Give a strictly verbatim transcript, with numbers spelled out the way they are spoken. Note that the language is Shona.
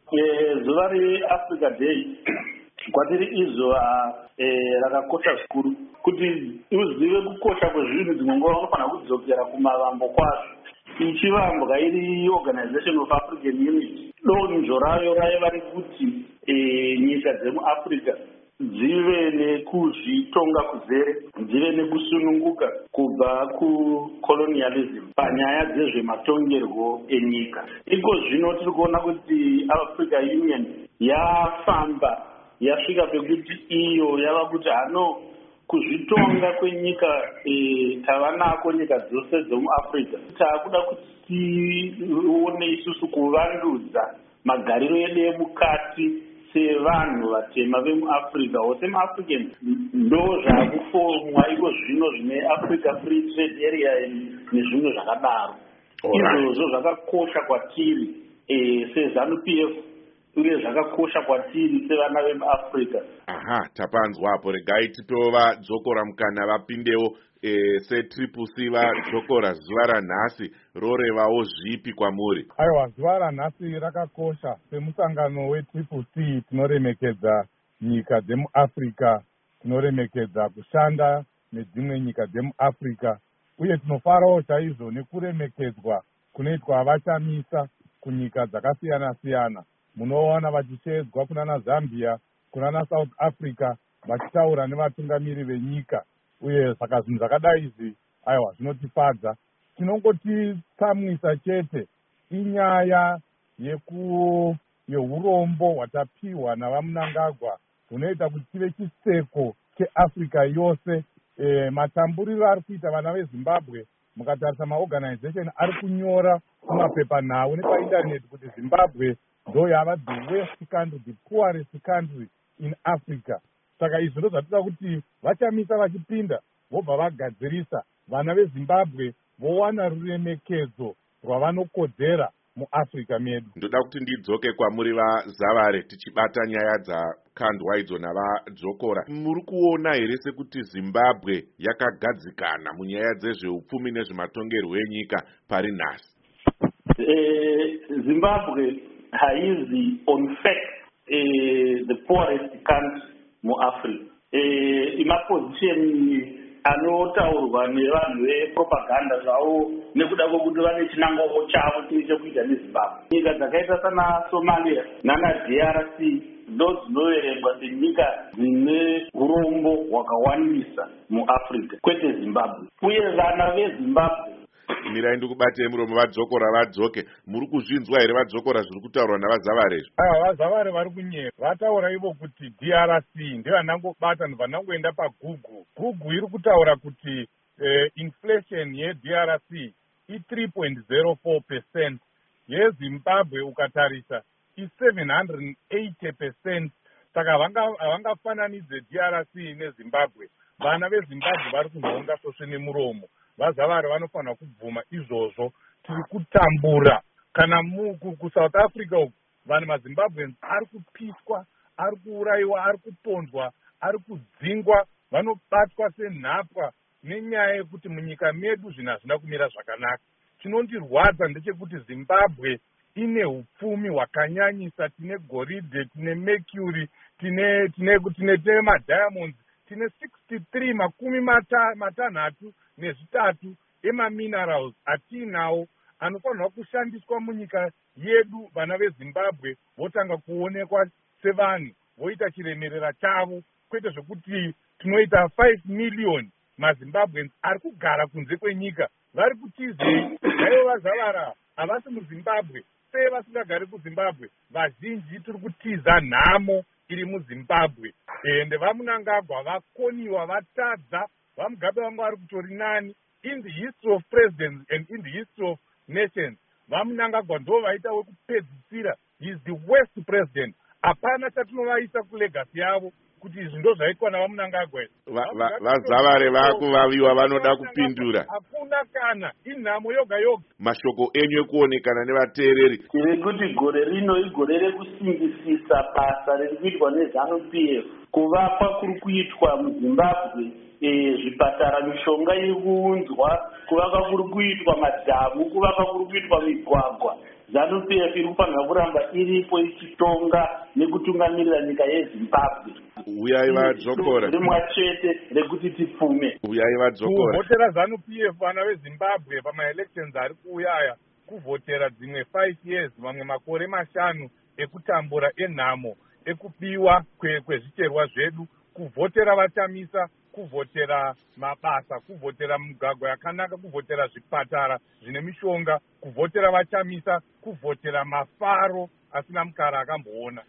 zuva reAfrica Day kwatiri izuva rakakosha zvikuru kuti uzive kukosha kwezvinhu dzimwe nguva unofanira kudzokera kumavambo kwazvo. Ichivambwa iri Organization of African Unity, donzvo rayo raiva rekuti nyika dzemuAfrica dzive nekuzvitonga kuzere, dzive nekusununguka kubva kucolonialism panyaya dzezvematongerwo enyika. Iko zvino tiri kuona kuti Africa Union yafamba yasvika pekuti iyo yava kuti hano kuzvitonga kwenyika e, tava nako nyika dzose dzemuAfrica. Takuda kuti tione isusu kuvandudza magariro edu emukati sevanhu vatema vemuAfrica, ose muAfrican ndo zvakufomwa iko zvino zvine Africa Free Trade Area nezvimwe zvakadaro. Izvozvo zvakakosha kwatiri e, seZANU P F uye zvakakosha kwatiri sevana vemuAfrica. Aha, tapanzwapo regai tipova dzokora mukana vapindewo e, setriple C vadzokora zuva ranhasi rorevawo zvipi kwamuri? Aiwa, zuva ranhasi rakakosha. Semusangano wetriple C tinoremekedza nyika dzemuAfrica, tinoremekedza kushanda nedzimwe nyika dzemuAfrica, uye tinofarawo chaizvo nekuremekedzwa kunoitwa vachamisa kunyika dzakasiyana siyana. Munoona vachishedzwa kunana Zambia, kunana South Africa, vachitaura nevatungamiri venyika, uye saka zvinhu zvakadai izvi aiwa zvinotifadza. Tinongotitsamwisa chete inyaya yeku yeurombo hwatapiwa navaMnangagwa hunoita kuti tive chiseko cheAfrica yose. E, matamburiro ari kuita vana veZimbabwe, mukatarisa maorganization ari kunyora kumapepa nhau nepaindaneti kuti Zimbabwe ndo yava the worst country, the poorest country in Africa. Saka izvi ndo zvatoda kuti vachamisa vachipinda vobva vagadzirisa vana veZimbabwe vowana ruremekedzo rwavanokodzera muAfrica medu. Ndoda kuti ndidzoke kwamuri vaZavare tichibata nyaya dzakandwa idzo navadzokora. Muri kuona here sekuti Zimbabwe yakagadzikana munyaya dzezveupfumi nezvematongerwo enyika pari nhasi? Eh, Zimbabwe haizi on fact eh, the poorest country muAfrica. Eh, imaposition anotaurwa nevanhu vepropaganda zvavo nekuda kwokuti vane chinangwa chavo chine chekuita neZimbabwe. Nyika dzakaita sana Somalia nana D R C ndo dzinoverengwa senyika dzine urombo hwakawandisa muAfrica, kwete Zimbabwe. Uye vana veZimbabwe mirai ndikubatei muromo vadzokora vadzoke. Muri kuzvinzwa here vadzokora zviri kutaurwa navaZavare? Aiwa, vaZavare vari kunyera. Vataura ivo kuti D R C ndevanangobata vanangoenda paGoogle. Google iri kutaura kuti eh, inflation yeD R C i three point zero four percent, yeZimbabwe ukatarisa i seven hundred eighty percent. Saka havangafananidze D R C neZimbabwe. Vana veZimbabwe vari kunhonga sosve nemuromo. VaZavare vanofanira kubvuma izvozvo. Tiri kutambura kana kuSouth Africa uku vanhu maZimbabweans ari kupiswa, ari kuurayiwa, ari kuponzwa, ari kudzingwa, vanobatwa senhapwa nenyaya yekuti munyika medu zvinhu hazvina kumira zvakanaka. Chinondirwadza ndechekuti Zimbabwe ine upfumi hwakanyanyisa, tine goridhe, tine mercury, tine tine tine tine madiamonds, tine sixty-three makumi matanhatu nezvitatu emaminerals atinawo anofanirwa kushandiswa munyika yedu. Vana veZimbabwe votanga kuonekwa sevanhu voita chiremerera chavo, kwete zvekuti tinoita five million maZimbabweans ari kugara kunze kwenyika vari kutizei. Naivo vaZavara havasi muZimbabwe, sei vasingagari kuZimbabwe? Vazhinji tiri kutiza nhamo iri muZimbabwe, ende vaMnangagwa vakoniwa, vatadza. VaMugabe vangu vari kutori nani in the history of presidents and in the history of nations. VaMnangagwa ndo vaita wekupedzisira. He is the worst president. Hapana chatinovaisa kulegacy yavo kuti izvi ndo zvaitwa navaMnangagwa. VaZavare vakuvaviwa vanoda kupindura. Hakuna kana inhamo yoga yoga. Mashoko enyu ekuonekana nevateereri. Tiri kuti gore rino igore rekusimbisisa basa riri kuitwa neZANU P F. Kuvapa kuri kuitwa muZimbabwe zvipatara, mishonga iri kuunzwa, kuvaka kuri kuitwa madhamu, kuvaka kuri kuitwa migwagwa. zanu p f iri kufanira kuramba iripo ichitonga nekutungamirira nyika yezimbabwe. uyai vadzokora rimwe chete rekuti tipfume. uyai vadzokora kuvhotera zanu p f vana vezimbabwe pamaelections ari kuuyaya kuvhotera dzimwe five years mamwe makore mashanu ekutambura enhamo ekubiwa kwezvicherwa zvedu, kuvhotera vatamisa, kuvhotera mabasa, kuvhotera migwagwa yakanaka, kuvhotera zvipatara zvine mishonga, kuvhotera vatamisa, kuvhotera mafaro asina mukara akamboona.